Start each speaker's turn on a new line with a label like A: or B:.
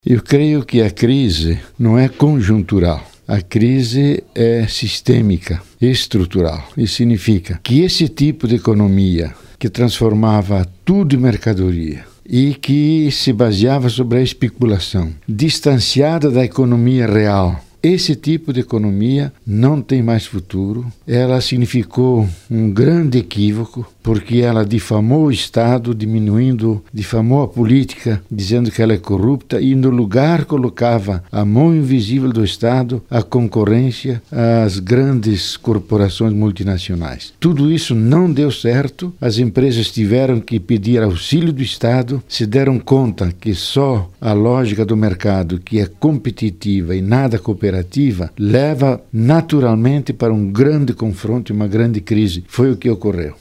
A: Eu creio que a crise não é conjuntural. A crise é sistêmica, estrutural. Isso significa que esse tipo de economia que transformava tudo em mercadoria e que se baseava sobre a especulação, distanciada da economia real, esse tipo de economia não tem mais futuro. Ela significou um grande equívoco, porque ela difamou o Estado, difamou a política, dizendo que ela é corrupta, e no lugar colocava a mão invisível do Estado, a concorrência, as grandes corporações multinacionais. Tudo isso não deu certo, as empresas tiveram que pedir auxílio do Estado, se deram conta que só a lógica do mercado, que é competitiva e nada cooperativa, leva naturalmente para um grande confronto e uma grande crise. Foi o que ocorreu.